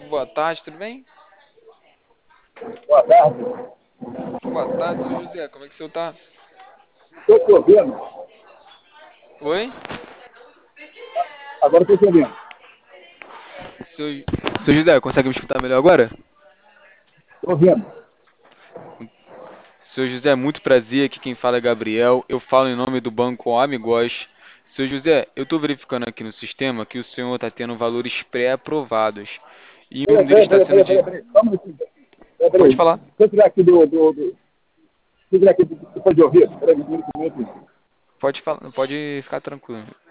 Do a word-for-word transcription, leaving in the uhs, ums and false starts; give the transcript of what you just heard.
boa tarde, tudo bem? Boa tarde. Boa tarde, seu José, como é que o senhor tá? Estou te ouvindo. Oi? Agora estou te ouvindo. Seu, seu José, consegue me escutar melhor agora? Estou ouvindo. Seu José, muito prazer, aqui quem fala é Gabriel, eu falo em nome do Banco Amigos. Seu José, eu estou verificando aqui no sistema que o senhor está tendo valores pré-aprovados e um Peraí, deles peraí, está peraí, sendo peraí, de... peraí, peraí. Só um minutinho. Peraí, Pode peraí. falar. Deixa eu tirar aqui do... do, do... Deixa eu tirar aqui depois de ouvir. Peraí, um minutinho. Pode falar, pode ficar tranquilo.